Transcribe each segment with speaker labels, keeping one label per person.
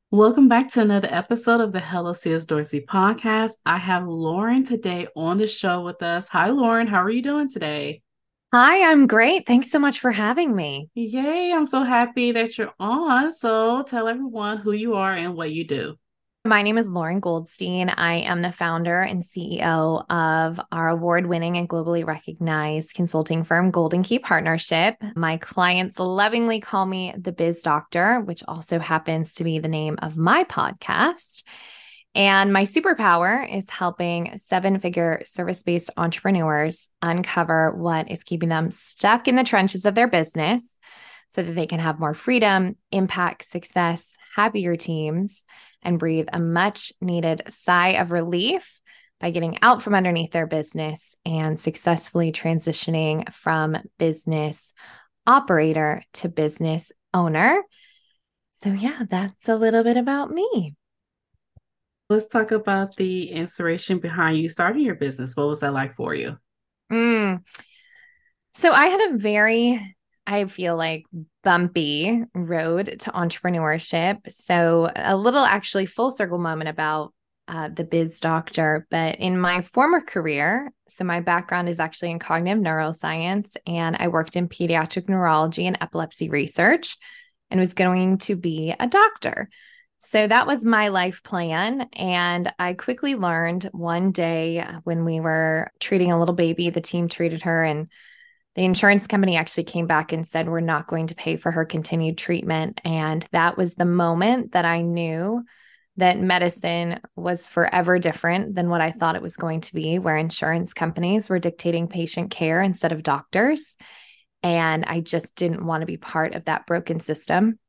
Speaker 1: Welcome back to another episode of the Hello Sis Dorsey podcast. I have Lauren today on the show with us. Hi, Lauren. How are you doing today?
Speaker 2: Hi, I'm great. Thanks so much for having me.
Speaker 1: Yay, I'm so happy that you're on. So tell everyone who you are and what you do.
Speaker 2: My name is Lauren Goldstein. I am the founder and CEO of our award-winning and globally recognized consulting firm, Golden Key Partnership. My clients lovingly call me the Biz Doctor, which also happens to be the name of my podcast. And my superpower is helping seven-figure service-based entrepreneurs uncover what is keeping them stuck in the trenches of their business so that they can have more freedom, impact, success, happier teams, and breathe a much needed sigh of relief by getting out from underneath their business and successfully transitioning from business operator to business owner. So, yeah, that's a little bit about me.
Speaker 1: Let's talk about the inspiration behind you starting your business. What was that like for you?
Speaker 2: Mm. So, I had a very, I feel like, bumpy road to entrepreneurship. So, a little actually full circle moment about the biz doctor. But in my former career, so my background is actually in cognitive neuroscience, and I worked in pediatric neurology and epilepsy research and was going to be a doctor. So that was my life plan. And I quickly learned one day when we were treating a little baby, the team treated her, and the insurance company actually came back and said, we're not going to pay for her continued treatment. And that was the moment that I knew that medicine was forever different than what I thought it was going to be, where insurance companies were dictating patient care instead of doctors. And I just didn't want to be part of that broken system.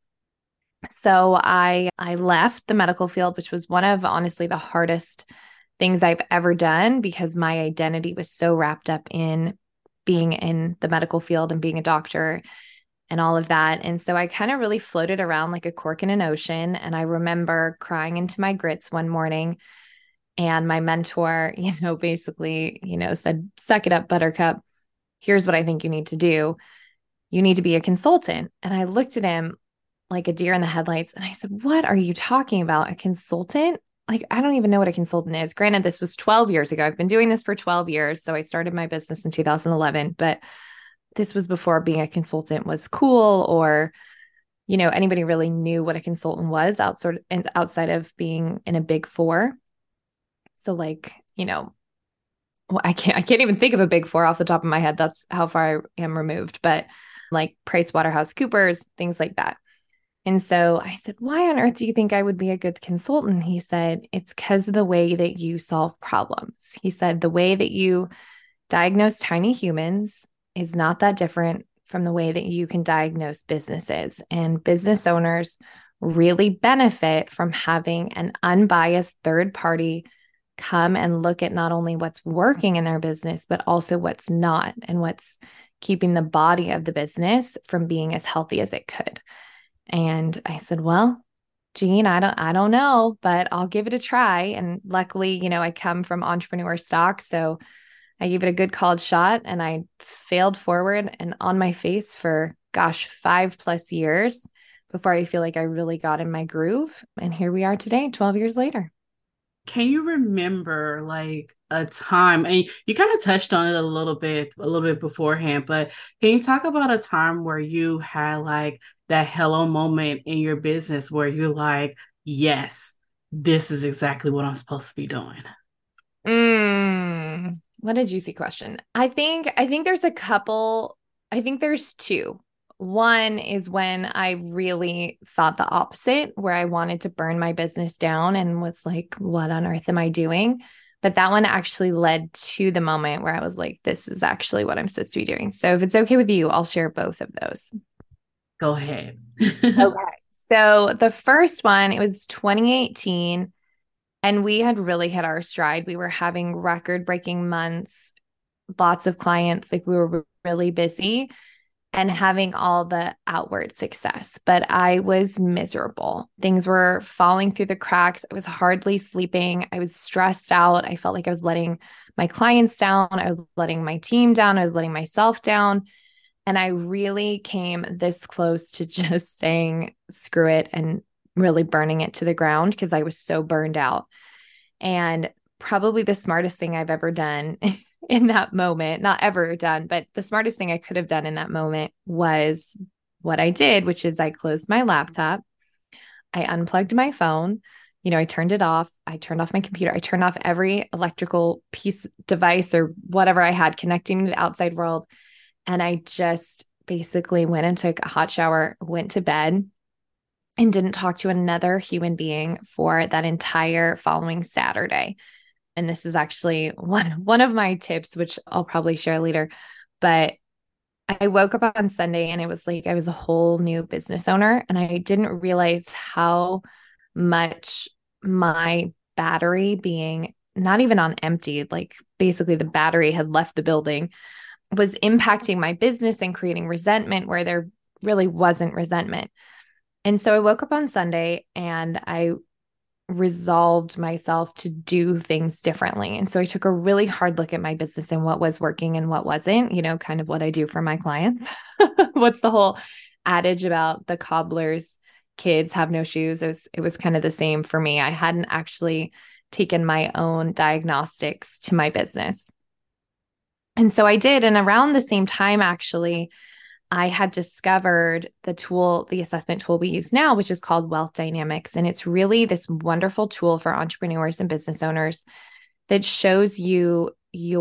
Speaker 2: So I left the medical field, which was one of honestly the hardest things I've ever done because my identity was so wrapped up in being in the medical field and being a doctor and all of that. And so I kind of really floated around like a cork in an ocean. And I remember crying into my grits one morning. And my mentor, basically, said, suck it up, buttercup. Here's what I think you need to do. You need to be a consultant. And I looked at him like a deer in the headlights. And I said, what are you talking about? A consultant? Like, I don't even know what a consultant is. Granted, this was 12 years ago. I've been doing this for 12 years. So I started my business in 2011, but this was before being a consultant was cool or, anybody really knew what a consultant was outside of being in a big four. So like, well, I can't even think of a big four off the top of my head. That's how far I am removed, but like Price Waterhouse Coopers, things like that. And so I said, why on earth do you think I would be a good consultant? He said, it's because of the way that you solve problems. He said, the way that you diagnose tiny humans is not that different from the way that you can diagnose businesses. And business owners really benefit from having an unbiased third party come and look at not only what's working in their business, but also what's not and what's keeping the body of the business from being as healthy as it could. And I said, well, Jean, I don't know, but I'll give it a try. And luckily, I come from entrepreneur stock. So I gave it a good college shot and I failed forward and on my face for, gosh, 5+ years before I feel like I really got in my groove. And here we are today, 12 years later.
Speaker 1: Can you remember like a time, and you kind of touched on it a little bit beforehand, but can you talk about a time where you had like that hello moment in your business where you're like, yes, this is exactly what I'm supposed to be doing?
Speaker 2: What a juicy question. I think there's a couple, I think there's two. One is when I really thought the opposite, where I wanted to burn my business down and was like, what on earth am I doing? But that one actually led to the moment where I was like, this is actually what I'm supposed to be doing. So if it's okay with you, I'll share both of those.
Speaker 1: Go ahead.
Speaker 2: Okay. So the first one, it was 2018. And we had really hit our stride. We were having record breaking months, lots of clients, like we were really busy and having all the outward success. But I was miserable. Things were falling through the cracks. I was hardly sleeping. I was stressed out. I felt like I was letting my clients down. I was letting my team down. I was letting myself down. And I really came this close to just saying, screw it and really burning it to the ground because I was so burned out. And probably the smartest thing I've ever done in that moment, not ever done, but the smartest thing I could have done in that moment was what I did, which is I closed my laptop, I unplugged my phone, I turned it off, I turned off my computer, I turned off every electrical piece device or whatever I had connecting to the outside world. And I just basically went and took a hot shower, went to bed, and didn't talk to another human being for that entire following Saturday. And this is actually one of my tips, which I'll probably share later. But I woke up on Sunday and it was like I was a whole new business owner, and I didn't realize how much my battery being not even on empty, like basically the battery had left the building, was impacting my business and creating resentment where there really wasn't resentment. And so I woke up on Sunday and I resolved myself to do things differently. And so I took a really hard look at my business and what was working and what wasn't, kind of what I do for my clients. What's the whole adage about the cobbler's kids have no shoes? It was kind of the same for me. I hadn't actually taken my own diagnostics to my business. And so I did. And around the same time, actually, I had discovered the assessment tool we use now, which is called Wealth Dynamics. And it's really this wonderful tool for entrepreneurs and business owners that shows you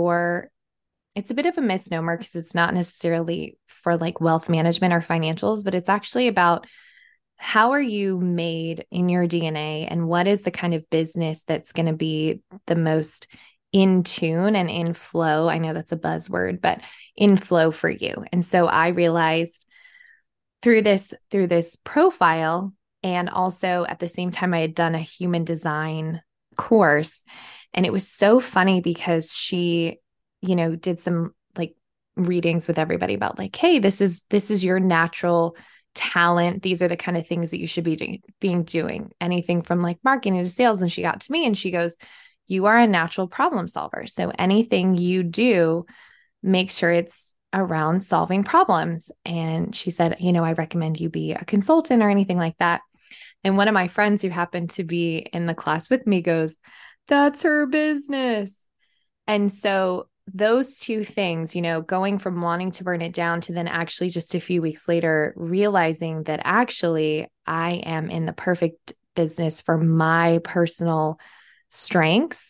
Speaker 2: it's a bit of a misnomer because it's not necessarily for like wealth management or financials, but it's actually about how are you made in your DNA and what is the kind of business that's going to be the most in tune and in flow. I know that's a buzzword, but in flow for you. And so I realized through this profile, and also at the same time, I had done a human design course. And it was so funny because she, did some like readings with everybody about like, hey, this is your natural talent. These are the kind of things that you should be doing anything from like marketing to sales. And she got to me and she goes, you are a natural problem solver. So anything you do, make sure it's around solving problems. And she said, I recommend you be a consultant or anything like that. And one of my friends who happened to be in the class with me goes, that's her business. And so those two things, going from wanting to burn it down to then actually just a few weeks later, realizing that actually I am in the perfect business for my personal strengths,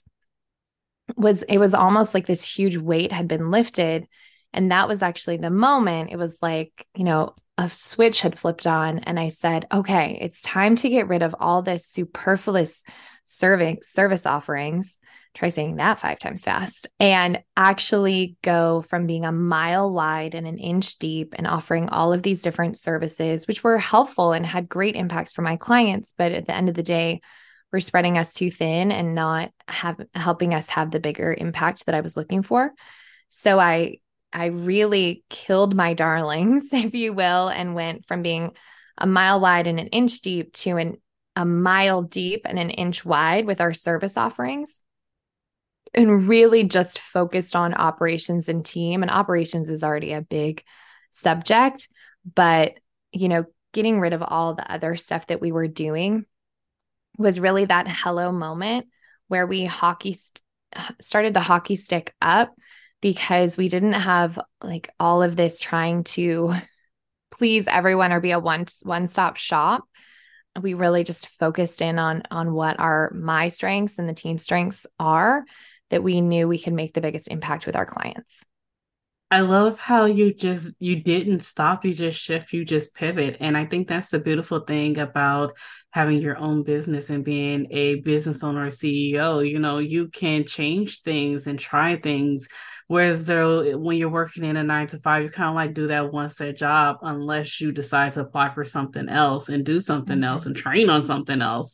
Speaker 2: it was almost like this huge weight had been lifted. And that was actually the moment it was like, a switch had flipped on. And I said, okay, it's time to get rid of all this superfluous service offerings. Try saying that 5 times fast, and actually go from being a mile wide and an inch deep and offering all of these different services, which were helpful and had great impacts for my clients. But at the end of the day, were spreading us too thin and not helping us have the bigger impact that I was looking for. So I really killed my darlings, if you will, and went from being a mile wide and an inch deep to a mile deep and an inch wide with our service offerings, and really just focused on operations and team. And operations is already a big subject, but, getting rid of all the other stuff that we were doing was really that hello moment where we started to hockey stick up, because we didn't have like all of this trying to please everyone or be a one-stop shop. We really just focused in on what my strengths and the team strengths are, that we knew we could make the biggest impact with our clients.
Speaker 1: I love how you didn't stop, you just shift, you just pivot. And I think that's the beautiful thing about having your own business and being a business owner or CEO. You can change things and try things. Whereas though when you're working in a 9 to 5, you kind of like do that one set job unless you decide to apply for something else and do something else and train on something else.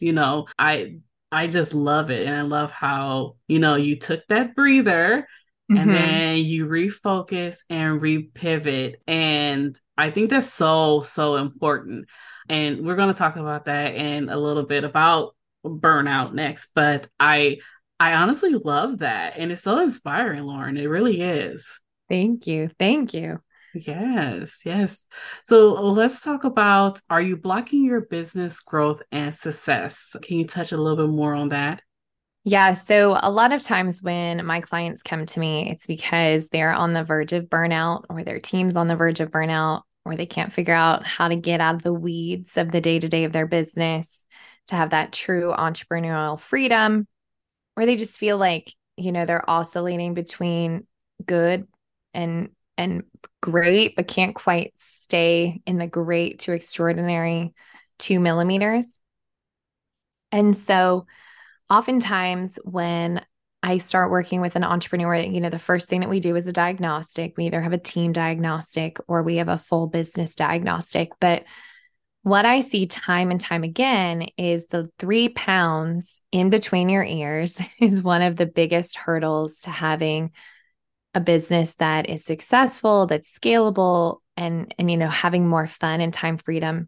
Speaker 1: I just love it. And I love how, you took that breather and then you refocus and repivot. And I think that's so, so important. And we're going to talk about that in a little bit about burnout next. But I honestly love that. And it's so inspiring, Lauren. It really is.
Speaker 2: Thank you. Thank you.
Speaker 1: Yes, yes. So let's talk about, are you blocking your business growth and success? Can you touch a little bit more on that?
Speaker 2: Yeah. So a lot of times when my clients come to me, it's because they're on the verge of burnout or their team's on the verge of burnout, or they can't figure out how to get out of the weeds of the day to day of their business to have that true entrepreneurial freedom, or they just feel like, they're oscillating between good and great, but can't quite stay in the great to extraordinary 2 millimeters. And so oftentimes when I start working with an entrepreneur, the first thing that we do is a diagnostic. We either have a team diagnostic or we have a full business diagnostic. But what I see time and time again is the 3 pounds in between your ears is one of the biggest hurdles to having a business that is successful, that's scalable, and having more fun and time freedom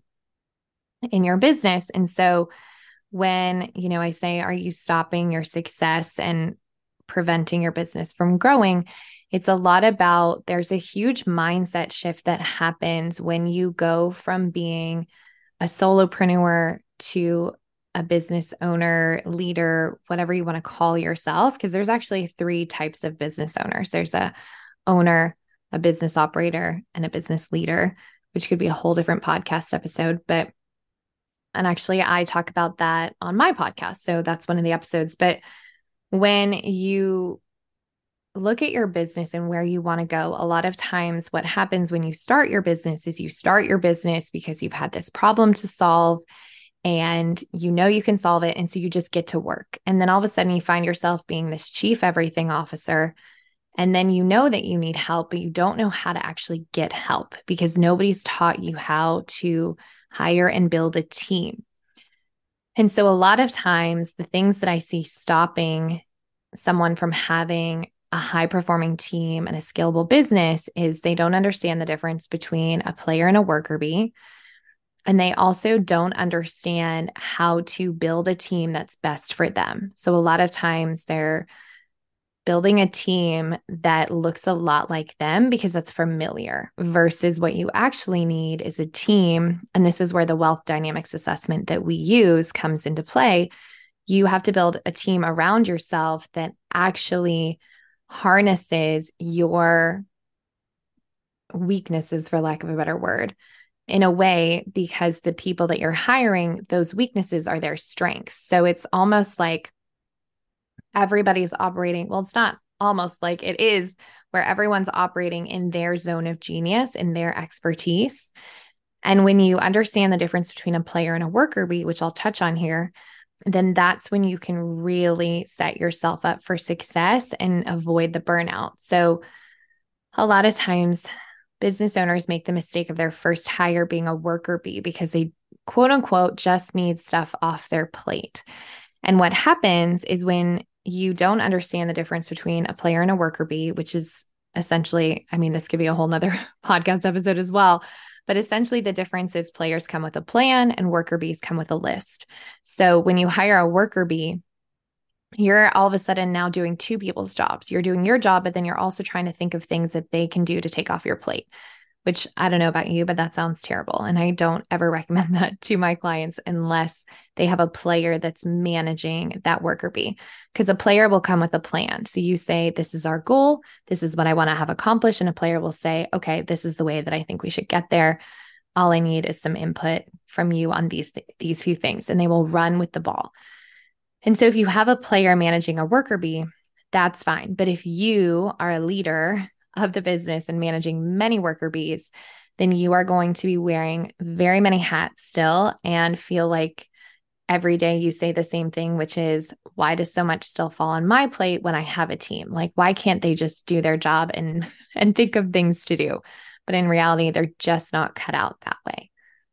Speaker 2: in your business. And so when, I say, are you stopping your success and preventing your business from growing? It's a lot about there's a huge mindset shift that happens when you go from being a solopreneur to a business owner, leader, whatever you want to call yourself, because there's actually three types of business owners. There's a owner, a business operator, and a business leader, which could be a whole different podcast episode. And actually, I talk about that on my podcast. So that's one of the episodes. But when you look at your business and where you want to go, a lot of times what happens when you start your business is you start your business because you've had this problem to solve and you can solve it. And so you just get to work. And then all of a sudden you find yourself being this chief everything officer. And then you know that you need help, but you don't know how to actually get help because nobody's taught you how to hire and build a team. And so a lot of times the things that I see stopping someone from having a high performing team and a scalable business is they don't understand the difference between a player and a worker bee. And they also don't understand how to build a team that's best for them. So a lot of times they're building a team that looks a lot like them because that's familiar versus what you actually need is a team. And this is where the wealth dynamics assessment that we use comes into play. You have to build a team around yourself that actually harnesses your weaknesses, for lack of a better word, in a way, because the people that you're hiring, those weaknesses are their strengths. So it's almost like everybody's operating. Well, it's not almost like it is where everyone's operating in their zone of genius, in their expertise. And when you understand the difference between a player and a worker bee, which I'll touch on here, then that's when you can really set yourself up for success and avoid the burnout. So a lot of times business owners make the mistake of their first hire being a worker bee because they quote unquote just need stuff off their plate. And what happens is when you don't understand the difference between a player and a worker bee, which is essentially, I mean, this could be a whole nother podcast episode as well. But essentially, the difference is players come with a plan and worker bees come with a list. So when you hire a worker bee, you're all of a sudden now doing two people's jobs. You're doing your job, but then you're also trying to think of things that they can do to take off your plate, which I don't know about you, but that sounds terrible. And I don't ever recommend that to my clients unless they have a player that's managing that worker bee, because a player will come with a plan. So you say, this is our goal. This is what I want to have accomplished. And a player will say, okay, this is the way that I think we should get there. All I need is some input from you on these few things, and they will run with the ball. And so if you have a player managing a worker bee, that's fine. But if you are a leader of the business and managing many worker bees, then you are going to be wearing very many hats still and feel like every day you say the same thing, which is, why does so much still fall on my plate when I have a team? Like, why can't they just do their job and think of things to do? But in reality, they're just not cut out that way.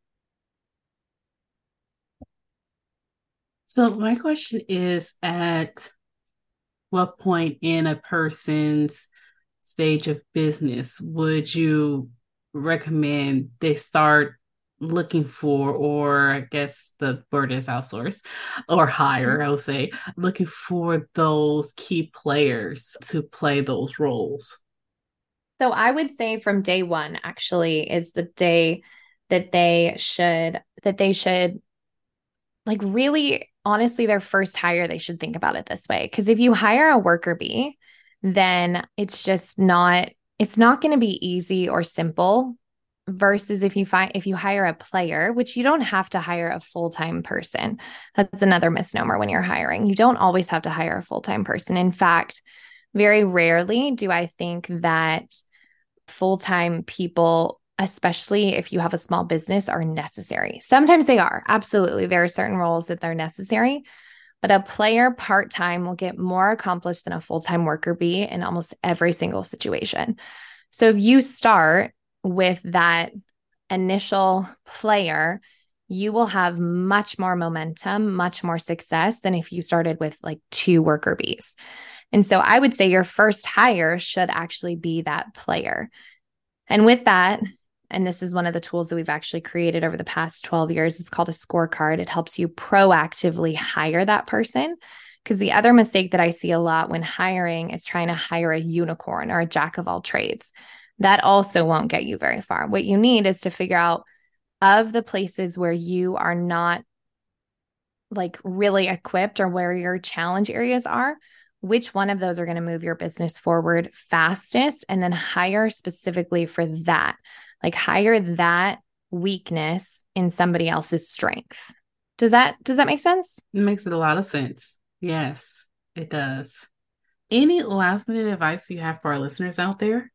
Speaker 1: So my question is, at what point in a person's stage of business would you recommend they start looking for, or I guess the word is outsource or hire, I would say, looking for those key players to play those roles?
Speaker 2: So I would say from day one actually is the day that they should like really honestly their first hire they should think about it this way because if you hire a worker bee then it's not going to be easy or simple versus if you hire a player, which you don't have to hire a full-time person. That's another misnomer when you're hiring. You don't always have to hire a full-time person. In fact, very rarely do I think that full-time people, especially if you have a small business, are necessary. Sometimes they are. Absolutely. There are certain roles that they're necessary, but a player part-time will get more accomplished than a full-time worker bee in almost every single situation. So if you start with that initial player, you will have much more momentum, much more success than if you started with like two worker bees. And so I would say your first hire should actually be that player. And with that, and this is one of the tools that we've actually created over the past 12 years, it's called a scorecard. It helps you proactively hire that person. Because the other mistake that I see a lot when hiring is trying to hire a unicorn or a jack of all trades. That also won't get you very far. What you need is to figure out of the places where you are not like really equipped or where your challenge areas are, which one of those are going to move your business forward fastest, and then hire specifically for that. Like hire that weakness in somebody else's strength. Does that make sense?
Speaker 1: It makes it a lot of sense. Yes, it does. Any last minute advice you have for our listeners out there?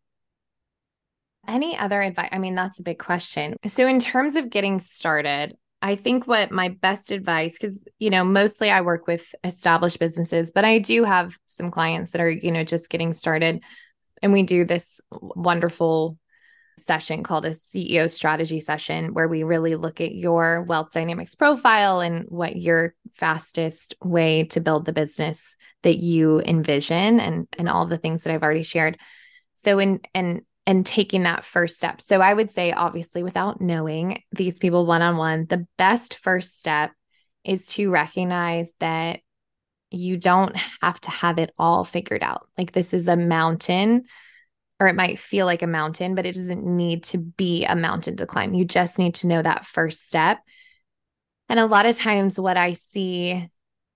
Speaker 2: Any other advice? I mean, that's a big question. So, in terms of getting started, I think what my best advice, because, mostly I work with established businesses, but I do have some clients that are, just getting started. And we do this wonderful session called a CEO strategy session where we really look at your wealth dynamics profile and what your fastest way to build the business that you envision and all the things that I've already shared. So and taking that first step. So I would say, obviously, without knowing these people one-on-one, the best first step is to recognize that you don't have to have it all figured out. Like this is a mountain, or it might feel like a mountain, but it doesn't need to be a mountain to climb. You just need to know that first step. And a lot of times what I see,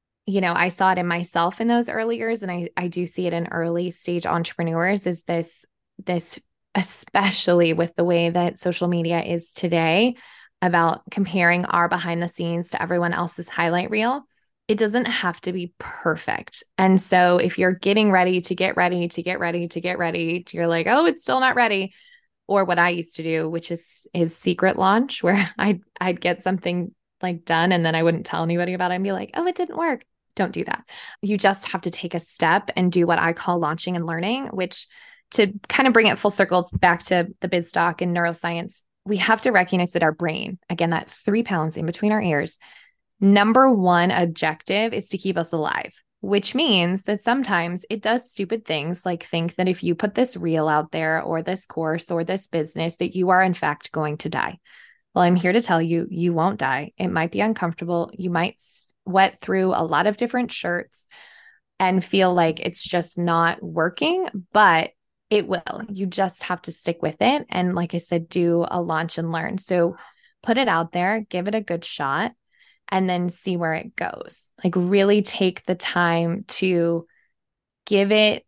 Speaker 2: I saw it in myself in those early years, and I do see it in early stage entrepreneurs is this especially with the way that social media is today about comparing our behind the scenes to everyone else's highlight reel. It doesn't have to be perfect. And so if you're getting ready to get ready to get ready to get ready, you're like, oh, it's still not ready. Or what I used to do, which is secret launch, where I'd get something like done and then I wouldn't tell anybody about it and be like, oh, it didn't work. Don't do that. You just have to take a step and do what I call launching and learning, which to kind of bring it full circle back to the biz doc and neuroscience, we have to recognize that our brain, again, that 3 pounds in between our ears, number one objective is to keep us alive, which means that sometimes it does stupid things like think that if you put this reel out there or this course or this business, that you are in fact going to die. Well, I'm here to tell you, you won't die. It might be uncomfortable. You might sweat through a lot of different shirts and feel like it's just not working, but it will. You just have to stick with it. And like I said, do a launch and learn. So put it out there, give it a good shot, and then see where it goes. Like really take the time to give it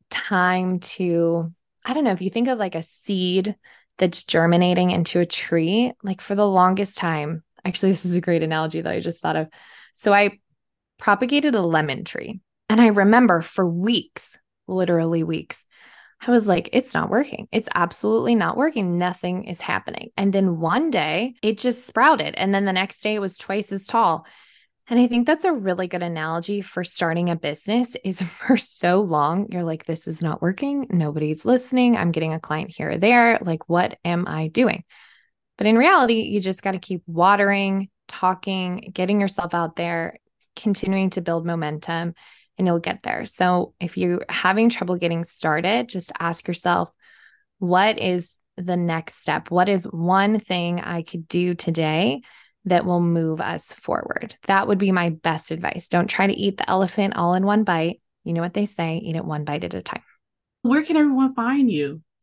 Speaker 2: time to, I don't know, if you think of like a seed that's germinating into a tree, like for the longest time, actually, this is a great analogy that I just thought of. So I propagated a lemon tree. And I remember for weeks, literally weeks, I was like, it's not working. It's absolutely not working. Nothing is happening. And then one day it just sprouted. And then the next day it was twice as tall. And I think that's a really good analogy for starting a business is for so long, you're like, this is not working. Nobody's listening. I'm getting a client here or there. Like, what am I doing? But in reality, you just got to keep watering, talking, getting yourself out there, continuing to build momentum, and you'll get there. So if you're having trouble getting started, just ask yourself, what is the next step? What is one thing I could do today that will move us forward? That would be my best advice. Don't try to eat the elephant all in one bite. You know what they say, eat it one bite at a time.
Speaker 1: Where can everyone find you?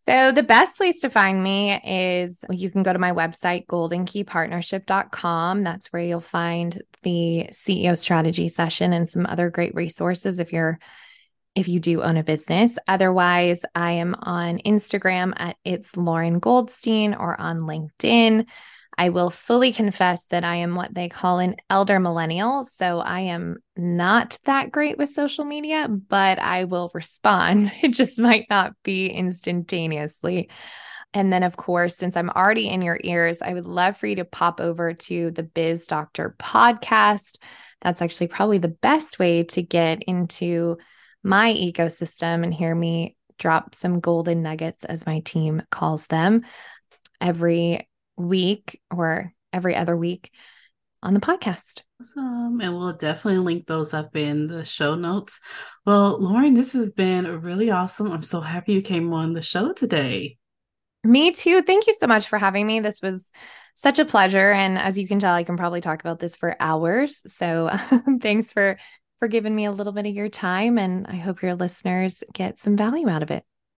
Speaker 2: So the best place to find me is you can go to my website, goldenkeypartnership.com. That's where you'll find the CEO strategy session and some other great resources if you do own a business. Otherwise, I am on Instagram at It's Lauren Goldstein or on LinkedIn. I will fully confess that I am what they call an elder millennial. So I am not that great with social media, but I will respond. It just might not be instantaneously. And then, of course, since I'm already in your ears, I would love for you to pop over to the Biz Doctor podcast. That's actually probably the best way to get into my ecosystem and hear me drop some golden nuggets, as my team calls them, every week or every other week on the podcast.
Speaker 1: Awesome. And we'll definitely link those up in the show notes. Well, Lauren, this has been really awesome. I'm so happy you came on the show today.
Speaker 2: Me too. Thank you so much for having me. This was such a pleasure. And as you can tell, I can probably talk about this for hours. So thanks for giving me a little bit of your time. And I hope your listeners get some value out of it.